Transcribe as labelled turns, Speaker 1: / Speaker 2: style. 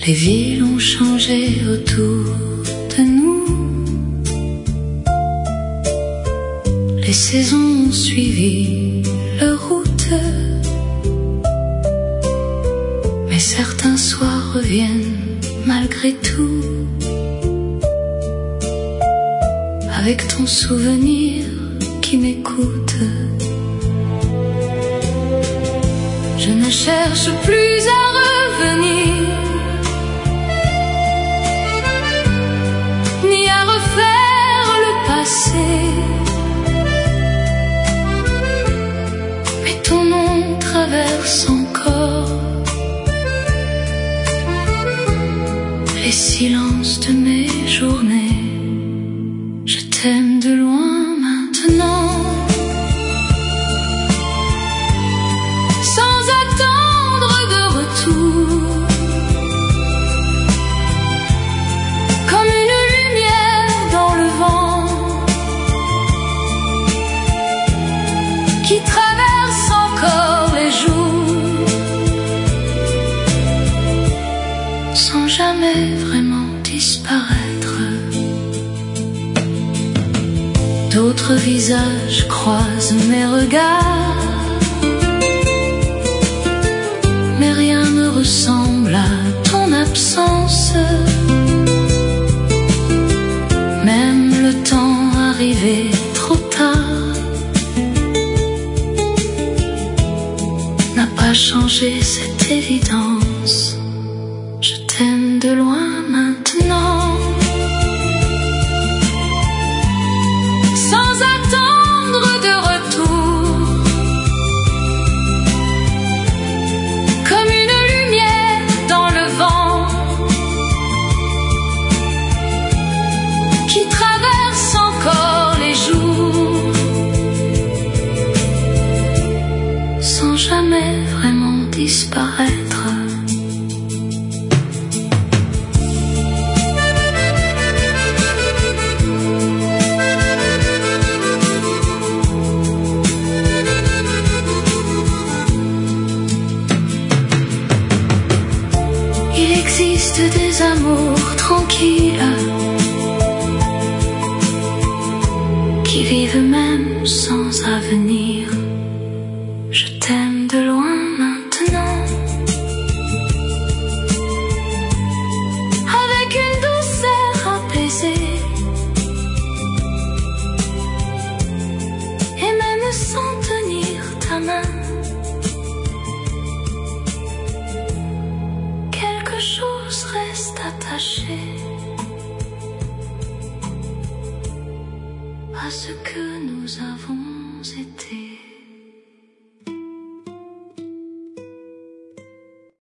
Speaker 1: Les villes ont changé autour de nous. Les saisons ont suivi leur route. Mais certains soirs reviennent malgré tout. Avec ton souvenir qui m'écoute. Je ne cherche plus à revenir, ni à refaire le passé. Mais ton nom traverse encore les silences de mes journées. Je t'aime de loin maintenant, sans attendre de retour, comme une lumière dans le vent qui traverse encore les jours, sans jamais vraiment disparaître. D'autres visages croisent mes regards, mais rien ne ressemble à ton absence. Même le temps arrivé trop tard n'a pas changé cette évidence. Je t'aime de loin maintenant, sans attendre de retour, comme une lumière dans le vent qui traverse encore les jours, sans jamais vraiment disparaître. Il existe des amours tranquilles qui vivent même sans avenir. Je t'aime de loin maintenant, avec une douceur apaisée, et même sans tenir ta main. Quelque chose reste attaché à ce que nous avons été.